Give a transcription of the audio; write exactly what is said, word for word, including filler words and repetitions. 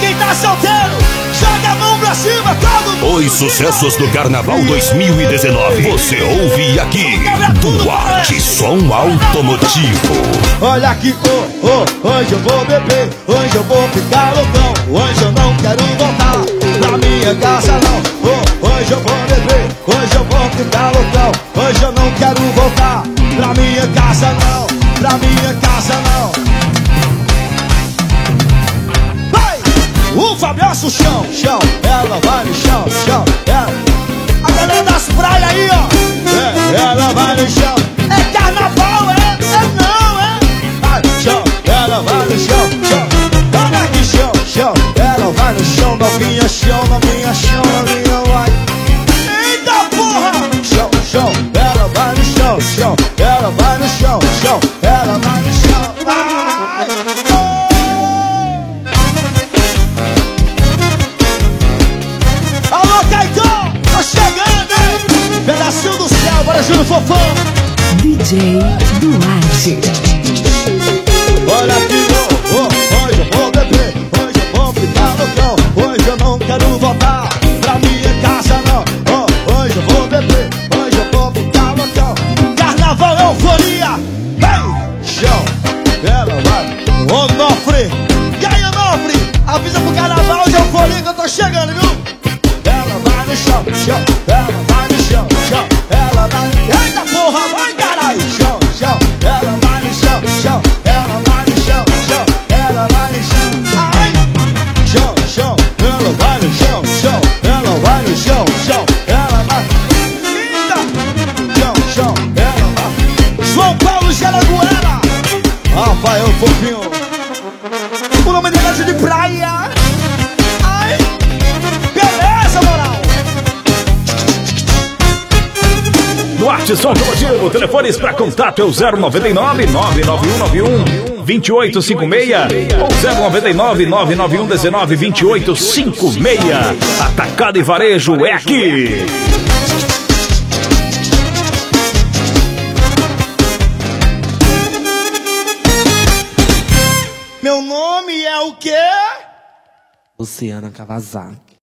Quem tá solteiro, joga a mão pra cima, todo mundo. Os sucessos do Carnaval dois mil e dezenove. Você ouve aqui. Duarte Som Automotivo. Olha aqui, oh, oh, hoje eu vou beber, hoje eu vou ficar loucão. Hoje eu não quero voltar pra minha casa não. Oh, hoje eu vou beber, hoje eu vou ficar loucão. Hoje eu não quero voltar pra minha casa não, pra minha casa não. Vai! O Fabiaço chão, chão, ela vai no chão, chão, ela. A galera das praias aí, ó. É, ela vai no chão. É carnaval, é, é não, é. Vai, chão, ela vai no chão, chão. Olha aqui, chão, chão, ela vai no chão, novinha, chão, novinha, chão, novinha, vai. Eita porra! Chão, chão, ela vai no chão, chão, ela vai no chão, chão, ela vai no chão, vai. Alô, Caicão, tô chegando, hein? Pedacinho do céu, bora Júlio Fofão. D J Duarte. Olha aqui, oh, oh, hoje eu vou beber, hoje eu vou ficar loucão. Hoje eu não quero voltar pra minha casa não. Oh, hoje eu vou beber, hoje eu vou ficar loucão. Carnaval é euforia, vem, chão, ela vai, Onofre. E aí, Onofre, avisa pro carnaval de euforia que eu tô chegando, viu? Ela vai no chão, chão, ela vai no chão, chão, ela vai. Eita porra, vai caralho, chão, chão, ela vai no chão, chão, ela vai no chão, chão, ela vai no chão, ai, chão, chão, ela vai no chão, chão, ela vai no chão, chão, ela vai. Eita, chão, chão, ela vai. João Paulo Gelagoela, Rafael Fofinho, o nome dele é de praia. Ai, beleza, moral. Duarte Som Automotivo, telefones para contato é o zero nove nove, nove nove um nove um, dois oito cinco seis ou zero nove nove, nove nove um um nove, dois oito cinco seis. Atacado e varejo é aqui. Meu nome é o quê? Luciana Kawasaki.